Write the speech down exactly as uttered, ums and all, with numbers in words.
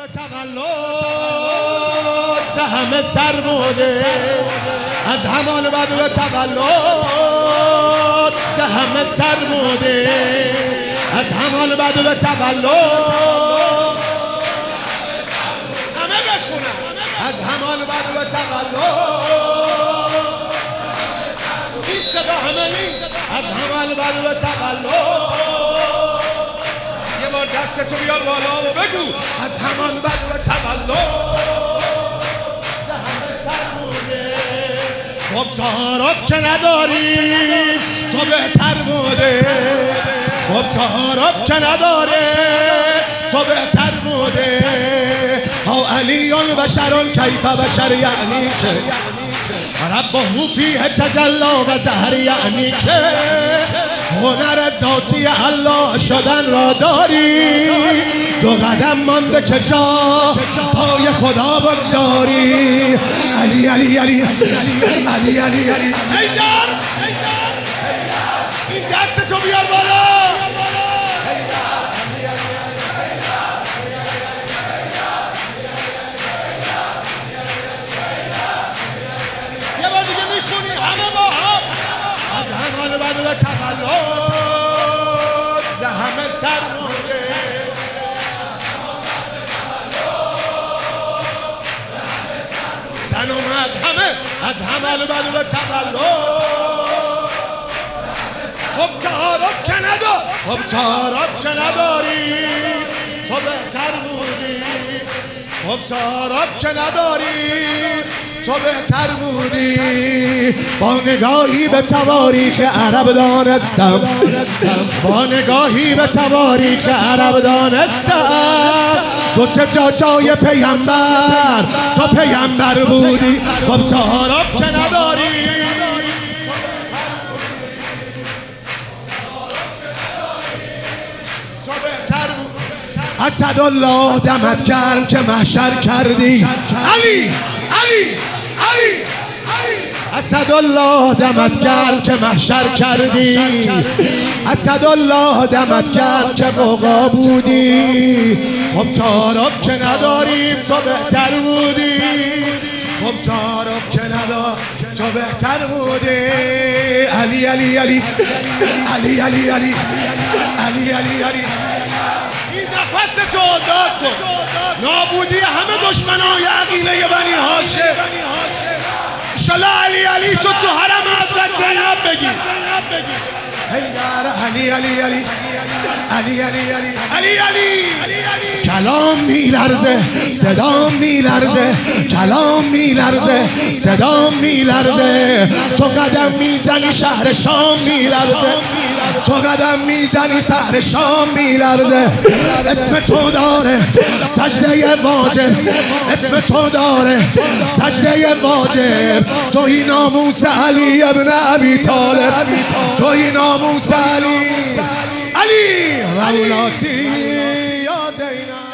تولد همه سرموده از همان بعد و تولد همه سرموده از همان بعد و تولد همه بخونن از همان بعد و تولد این صدا همه نیست از همان بعد و تولد یه بار دستتو بیار بالا و بگو از همان بعد و تولد خب تعارف که نداریم تو بهتر بوده خب تعارف که نداره تو بهتر بوده ها علیون بشرون کیف بشر یعنی که ربه فیه تجلا و زهر یعنی که هنر ذاتی الله شدن را داری دو قدم مانده که جا پای خدا بگذاری علی علی علی علی علی علی حیدر این دست تو بیار بالا یه بار دیگه میخونی همه با هم از همان بعد و تولد همه سرموده زن اومد همه از همان بعد و تولد خب تعارف که ندار خب تعارف که نداری تو بهتر بودی خب تعارف که نداری تو بهتر بودی با نگاهی به تواریخ عرب دانستم با نگاهی به تواریخ عرب دانستم دو سه جا جای پیامبر تو پیامبر بودی خب تعارف که نداری تو بهتر بودی اسدالله دمت گرم که محشر کردی علی علی علی اسدالله دمت گرم که محشر کردی اسدالله دمت گرم که قوقا بودی خب تعارف که نداریم تو بهتر بودی خب تعارف که ندار تو بهتر بودی علی علی علی علی علی علی علی علی علی این نفس تو آزاد کن نابودی همه دشمنای عقیله بنی هاشم انشالله علی علی تو تو حرم حضرت زینب بگی حیدر علی علی علی علی علی علی علی کلام میلرزه صدام میلرزه کلام میلرزه صدام میلرزه تو قدم میزنی شهر شام میلرزه تو قدم میزنی شهر شام میلرزه اسم تو داره سجده واجب اسم تو داره سجده واجب توی ناموس علی ابن ابی طالب توی ناموس علی علی مولاتی یا زینب